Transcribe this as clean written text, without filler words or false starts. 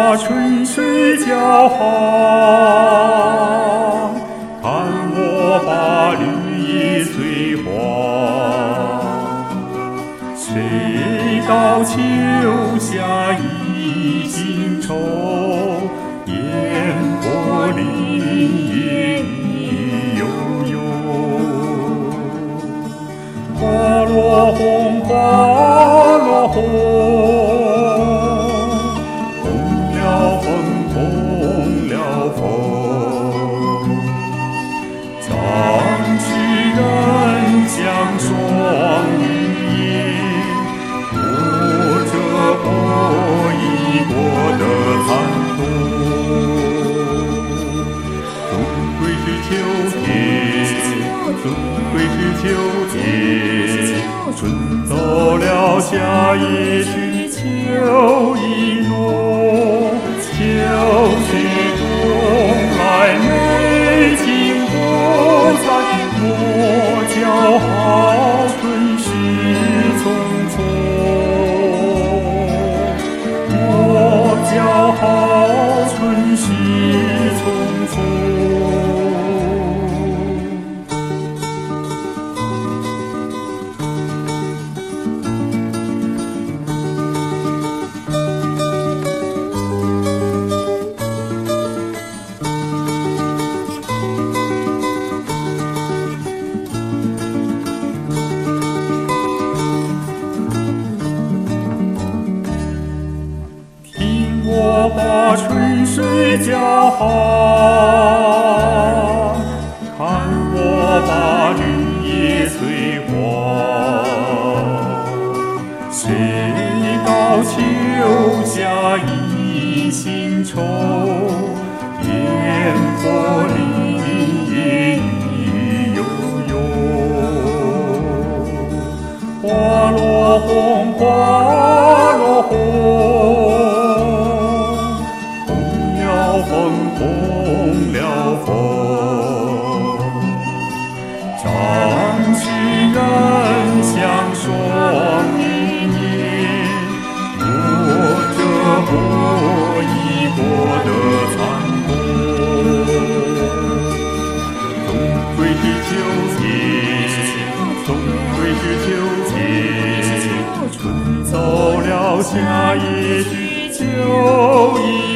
把春水交好，看我把绿叶催黄。谁道秋夏一心愁，烟波林野意悠悠。花落红，花落红，红了风，红了风。藏曲人相双语言，我这过一过的寒冬。终归是秋天，终归是秋天。春走了，夏也去，秋已浓。秋去冬来，美景不再。莫叫好春事匆匆，莫叫好春事匆匆。我把春水交好，看我把绿叶催黄。谁道秋夏一心愁，烟波林野意悠悠。花落红，花落红，风红了风。藏曲人相双语言，我这过一过的残冬。终归是秋天，终归是秋天。春走了，夏也去，秋已